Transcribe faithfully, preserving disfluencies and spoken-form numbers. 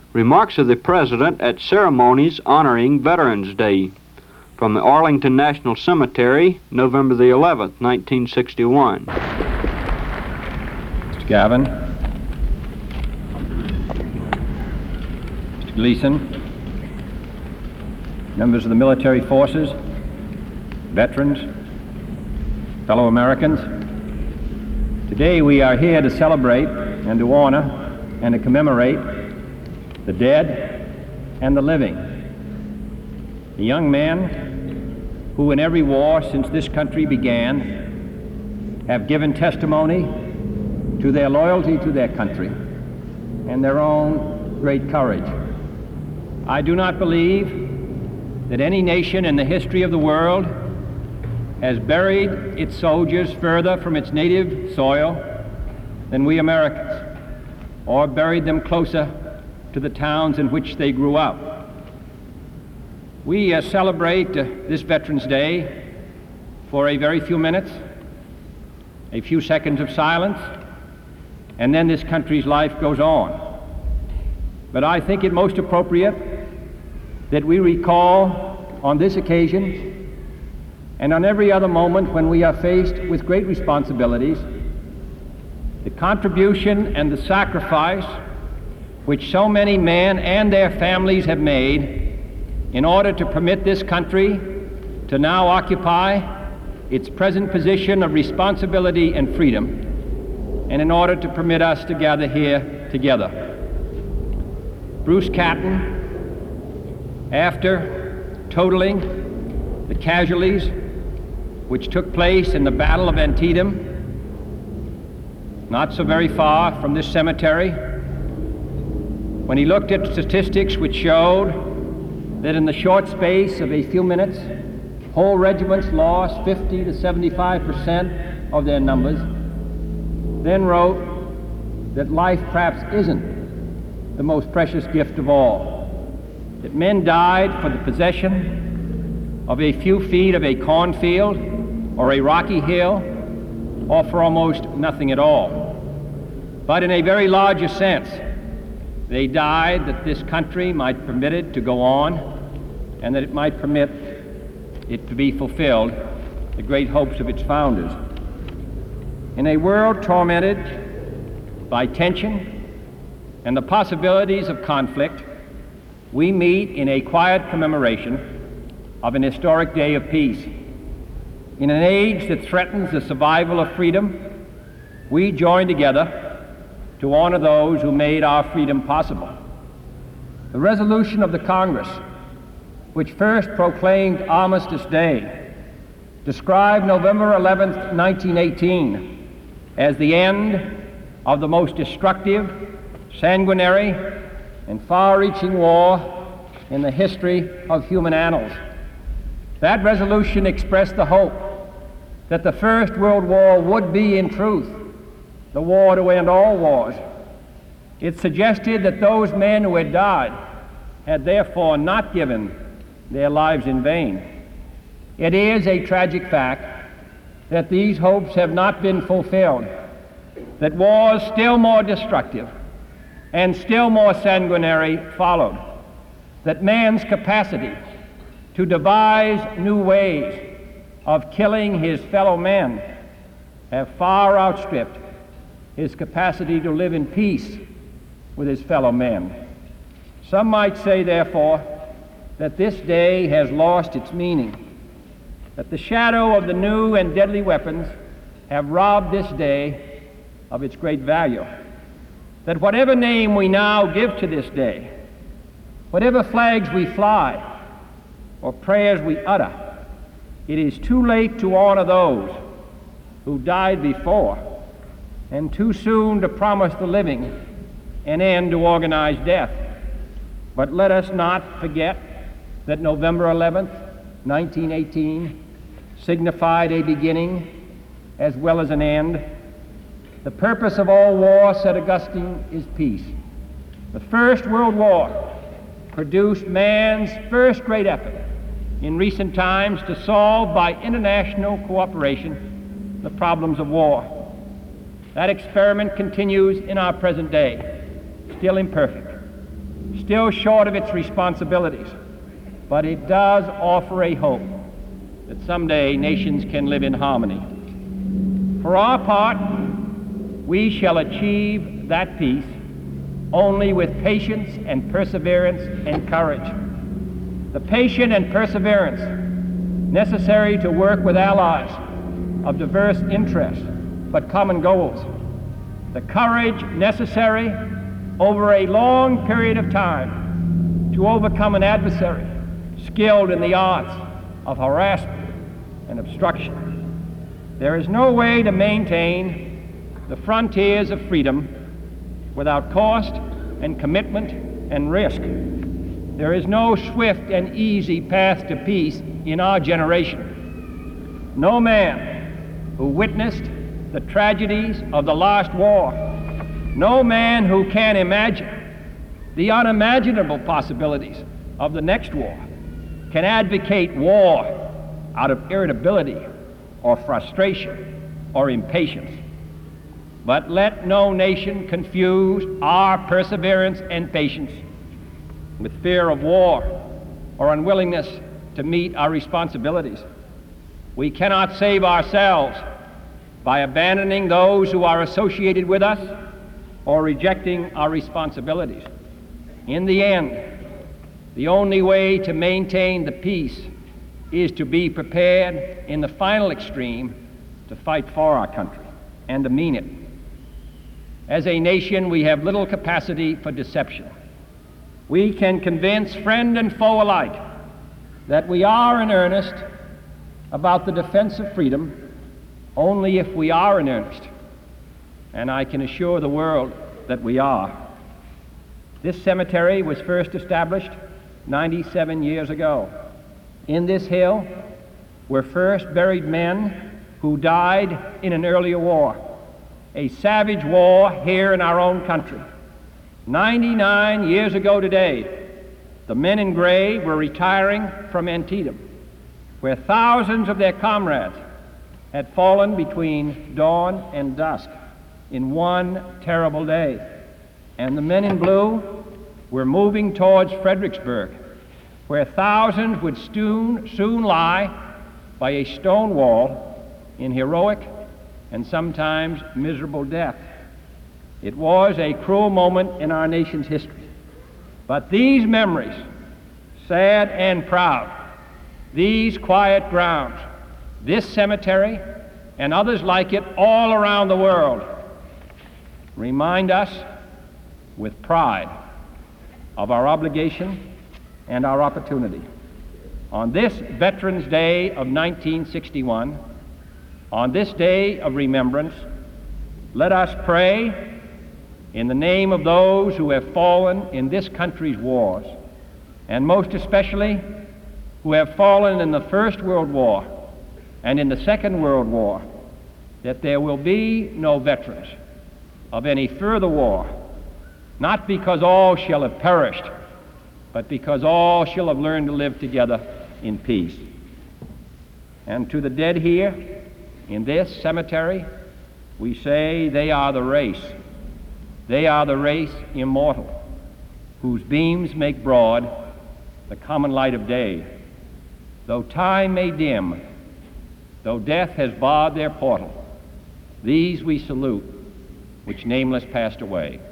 Remarks of the President at ceremonies honoring Veterans Day. From the Arlington National Cemetery, November the eleventh, nineteen sixty-one. Mister Gavin, Mister Gleason, members of the military forces, veterans, fellow Americans, today we are here to celebrate and to honor and to commemorate the dead and the living. The young men who in every war since this country began have given testimony to their loyalty to their country and their own great courage. I do not believe that any nation in the history of the world has buried its soldiers further from its native soil than we Americans, or buried them closer to the towns in which they grew up. We uh, celebrate uh, this Veterans Day for a very few minutes, a few seconds of silence, and then this country's life goes on. But I think it most appropriate that we recall on this occasion and on every other moment when we are faced with great responsibilities, the contribution and the sacrifice which so many men and their families have made in order to permit this country to now occupy its present position of responsibility and freedom, and in order to permit us to gather here together. Bruce Catton, after totaling the casualties which took place in the Battle of Antietam, not so very far from this cemetery, when he looked at statistics which showed that in the short space of a few minutes, whole regiments lost fifty to seventy-five percent of their numbers, then wrote that life perhaps isn't the most precious gift of all, that men died for the possession of a few feet of a cornfield or a rocky hill, or for almost nothing at all. But in a very larger sense, they died that this country might permit it to go on, and that it might permit it to be fulfilled, the great hopes of its founders. In a world tormented by tension and the possibilities of conflict, we meet in a quiet commemoration of an historic day of peace. In an age that threatens the survival of freedom, we join together to honor those who made our freedom possible. The resolution of the Congress, which first proclaimed Armistice Day, described November eleventh, nineteen eighteen, as the end of the most destructive, sanguinary, and far-reaching war in the history of human annals. That resolution expressed the hope that the First World War would be, in truth, the war to end all wars. It suggested that those men who had died had therefore not given their lives in vain. It is a tragic fact that these hopes have not been fulfilled, that wars still more destructive and still more sanguinary followed, that man's capacity to devise new ways of killing his fellow men have far outstripped his capacity to live in peace with his fellow men. Some might say, therefore, that this day has lost its meaning, that the shadow of the new and deadly weapons have robbed this day of its great value, that whatever name we now give to this day, whatever flags we fly or prayers we utter, it is too late to honor those who died before, and too soon to promise the living an end to organized death. But let us not forget that November eleventh, nineteen eighteen, signified a beginning as well as an end. The purpose of all war, said Augustine, is peace. The First World War produced man's first great effort in recent times to solve by international cooperation the problems of war. That experiment continues in our present day, still imperfect, still short of its responsibilities, but it does offer a hope that someday nations can live in harmony. For our part, we shall achieve that peace only with patience and perseverance and courage. The patience and perseverance necessary to work with allies of diverse interests but common goals. The courage necessary over a long period of time to overcome an adversary skilled in the arts of harassment and obstruction. There is no way to maintain the frontiers of freedom without cost and commitment and risk. There is no swift and easy path to peace in our generation. No man who witnessed the tragedies of the last war, no man who can imagine the unimaginable possibilities of the next war, can advocate war out of irritability or frustration or impatience. But let no nation confuse our perseverance and patience with fear of war or unwillingness to meet our responsibilities. We cannot save ourselves by abandoning those who are associated with us or rejecting our responsibilities. In the end, the only way to maintain the peace is to be prepared in the final extreme to fight for our country and to mean it. As a nation, we have little capacity for deception. We can convince friend and foe alike that we are in earnest about the defense of freedom only if we are in earnest, and I can assure the world that we are. This cemetery was first established ninety-seven years ago. In this hill were first buried men who died in an earlier war, a savage war here in our own country. ninety-nine years ago today, the men in gray were retiring from Antietam, where thousands of their comrades had fallen between dawn and dusk in one terrible day. And the men in blue were moving towards Fredericksburg, where thousands would soon, soon lie by a stone wall in heroic and sometimes miserable death. It was a cruel moment in our nation's history. But these memories, sad and proud, these quiet grounds, this cemetery, and others like it all around the world, remind us with pride of our obligation and our opportunity. On this Veterans Day of nineteen sixty-one, on this day of remembrance, let us pray in the name of those who have fallen in this country's wars, and most especially who have fallen in the First World War and in the Second World War, that there will be no veterans of any further war, not because all shall have perished, but because all shall have learned to live together in peace. And to the dead here in this cemetery, we say they are the race. They are the race immortal, whose beams make broad the common light of day. Though time may dim, though death has barred their portal, these we salute, which nameless passed away.